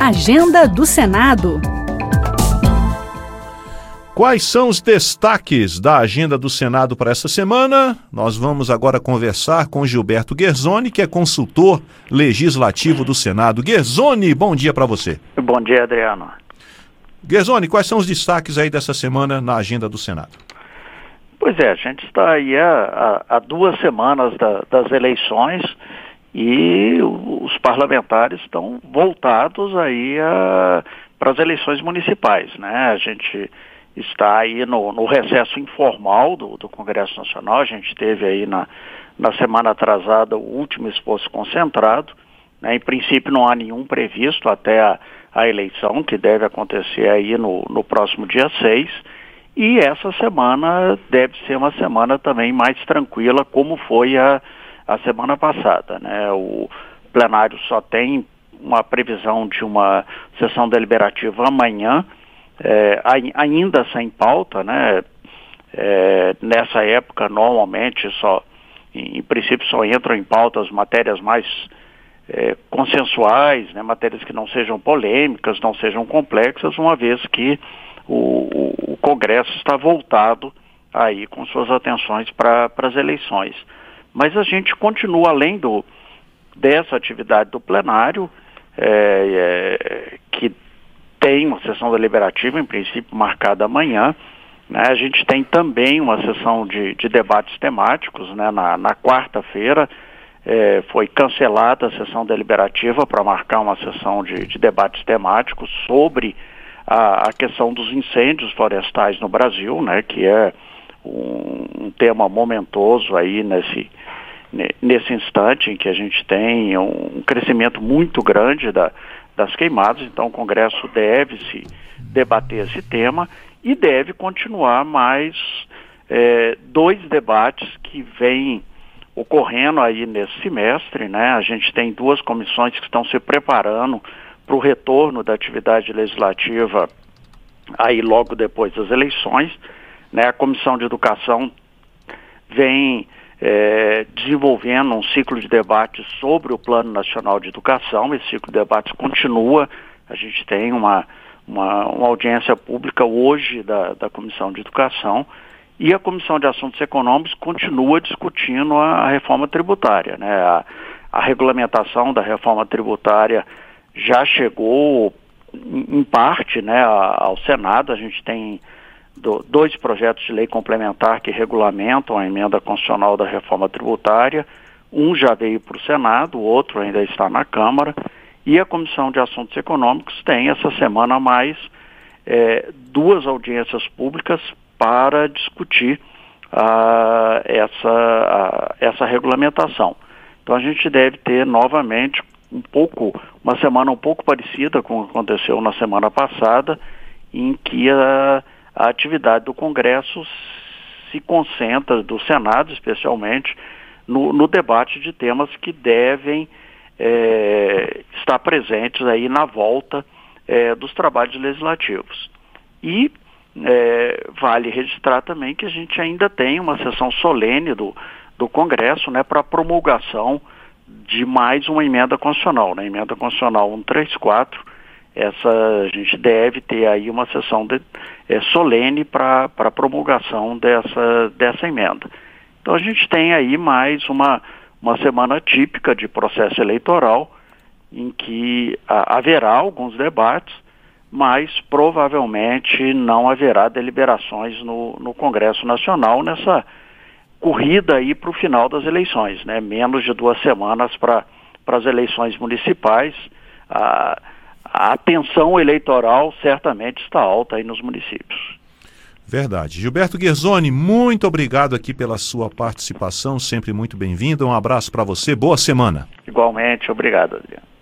Agenda do Senado. Quais são os destaques da agenda do Senado para essa semana? Nós vamos agora conversar com Gilberto Guerzoni, que é consultor legislativo do Senado. Guerzoni, bom dia para você. Bom dia, Adriano. Guerzoni, quais são os destaques aí dessa semana na agenda do Senado? Pois é, a gente está aí há 2 semanas das eleições e os parlamentares estão voltados aí para as eleições municipais, né? A gente está aí no recesso informal do Congresso Nacional. A gente teve aí na semana atrasada o último esforço concentrado, né? Em princípio não há nenhum previsto até a eleição, que deve acontecer aí no próximo dia 6, e essa semana deve ser uma semana também mais tranquila, como foi a semana passada, né? O plenário só tem uma previsão de uma sessão deliberativa amanhã, ainda sem pauta, né? Nessa época, normalmente, em princípio, só entram em pauta as matérias mais consensuais, né? Matérias que não sejam polêmicas, não sejam complexas, uma vez que o Congresso está voltado aí com suas atenções para as eleições. Mas a gente continua, além dessa atividade do plenário, que tem uma sessão deliberativa, em princípio, marcada amanhã, né? A gente tem também uma sessão de debates temáticos, né? Na quarta-feira foi cancelada a sessão deliberativa para marcar uma sessão de debates temáticos sobre a questão dos incêndios florestais no Brasil, né? Que é um tema momentoso aí nesse instante em que a gente tem um crescimento muito grande das queimadas. Então o Congresso deve se debater esse tema e deve continuar mais 2 debates que vêm ocorrendo aí nesse semestre, né? A gente tem 2 comissões que estão se preparando para o retorno da atividade legislativa aí logo depois das eleições, né? A Comissão de Educação vem desenvolvendo um ciclo de debates sobre o Plano Nacional de Educação. Esse ciclo de debates continua. A gente tem uma audiência pública hoje da Comissão de Educação, e a Comissão de Assuntos Econômicos continua discutindo a reforma tributária, né? A regulamentação da reforma tributária já chegou em parte, né, ao Senado. A gente tem 2 projetos de lei complementar que regulamentam a emenda constitucional da reforma tributária. Um já veio para o Senado, o outro ainda está na Câmara, e a Comissão de Assuntos Econômicos tem essa semana mais 2 audiências públicas para discutir essa regulamentação. Então a gente deve ter novamente uma semana um pouco parecida com o que aconteceu na semana passada, em que a atividade do Congresso se concentra, do Senado especialmente, no debate de temas que devem estar presentes aí na volta dos trabalhos legislativos. E vale registrar também que a gente ainda tem uma sessão solene do Congresso, né, para promulgação de mais uma emenda constitucional, né? Emenda constitucional 134. A gente deve ter aí uma sessão solene para promulgação dessa emenda. Então a gente tem aí mais uma semana típica de processo eleitoral, em que haverá alguns debates, mas provavelmente não haverá deliberações no Congresso Nacional nessa corrida aí para o final das eleições, né? Menos de 2 semanas para as eleições municipais. A atenção eleitoral certamente está alta aí nos municípios. Verdade. Gilberto Guerzoni, muito obrigado aqui pela sua participação, sempre muito bem-vindo. Um abraço para você, boa semana. Igualmente, obrigado, Adriano.